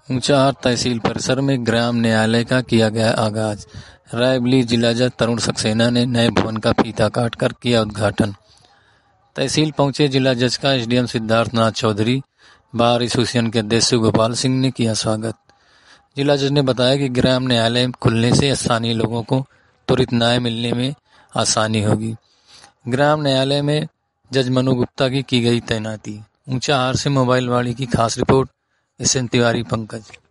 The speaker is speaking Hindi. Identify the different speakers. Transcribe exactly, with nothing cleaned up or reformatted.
Speaker 1: ऊंचाहार तहसील परिसर में ग्राम न्यायालय का किया गया आगाज। रायबली जिला जज तरुण सक्सेना ने नए भवन का फीता काटकर किया उद्घाटन। तहसील पहुंचे जिला जज का SDM Siddharth Nath Chaudhary, bar association के अध्यक्ष गोपाल सिंह ने किया स्वागत। जिला जज ने बताया कि ग्राम न्यायालय खुलने से स्थानीय लोगों को त्वरित न्याय मिलने में आसानी होगी। ग्राम न्यायालय में जज मनु गुप्ता की की गई तैनाती। ऊंचाहार से मोबाइल वाणी की खास report. S N Tiwari Pankaj.